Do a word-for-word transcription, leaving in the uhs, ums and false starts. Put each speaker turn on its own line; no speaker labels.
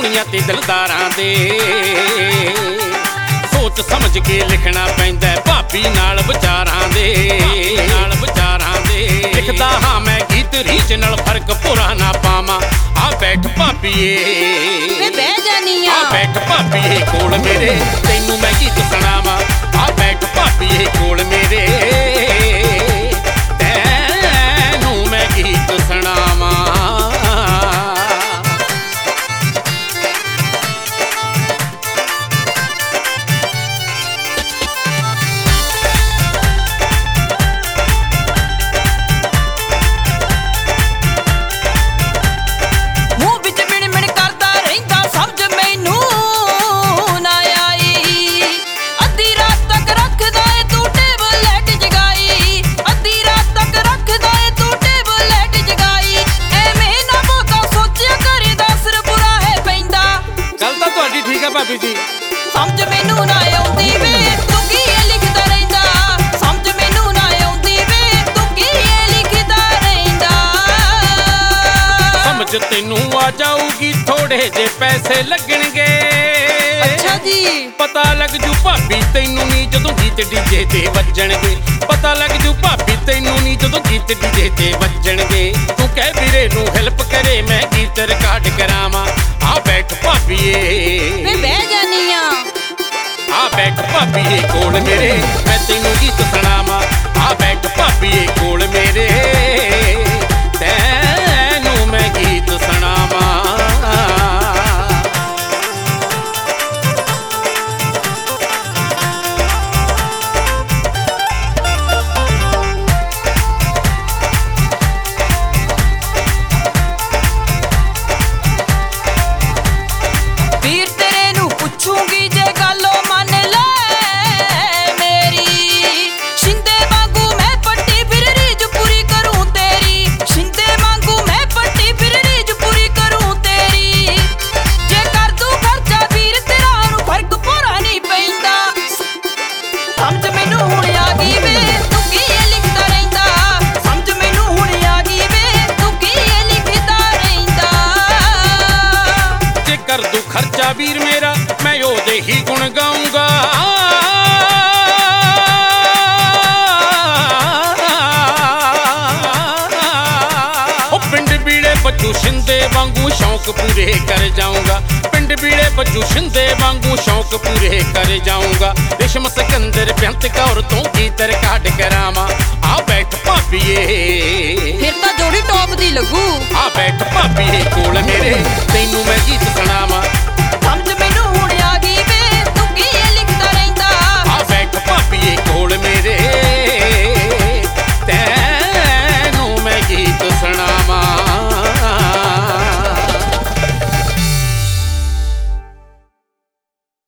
ਦੁਨੀਆ ते दिलदारां दे सोच समझ के लिखना पैंदा भाभी नाल विचारां दे नाल विचारां दे लिखदा हाँ मैं गीत रीजनल फर्क पुरा ना पावां आ बैठ भाभीए
वे बह जानिया
आ बैठ भाभीए कोल मेरे तैनू मैं गीत सुणावां आ बैठ भाभीए कोल मेरे तैनू मैं गीत सुणावां भाभी जी
समझ मैनू ना आउंदी वे तू की लिखदा रहिंदा समझ मैनू ना आउंदी वे तू की लिखदा रहिंदा
समझ तैनू आ जाऊगी थोड़े जे पैसे लगणगे
अच्छा जी
पता लग जू भाभी तैनू नी जदों गीत डीजे ते वजणगे पता लग जू भाभी तैनू नी जदों गीत डीजे ते वजणगे तू कह वीरे नू हेल्प करे मैं गीत रिकॉर्ड करावां आ बैठ भाभीए
वे बह जानिया
आ बैठ भाभीए कोल मेरे मैं तैनू गीत सुणावां आ बैठ भाभीए कोल मेरे तैनू मैं गीत सुणावां कर दू खर्चा वीर मेरा मैं ओदे ही गुण गाऊंगा पिंड बीड़े बच्चू शिंदे वांगू शौक पूरे कर जाऊंगा पिंड बीड़े बच्चू शिंदे वांगू शौक पूरे कर जाऊंगा रेशम सिकंदर बेअंत कौर तू गीत रिकॉर्ड करावां आ बैठ भाभीए
फिर तां जोड़ी टॉप दी लगू
आ बैठ भाभीए कोल मेरे तैनू मैं गीत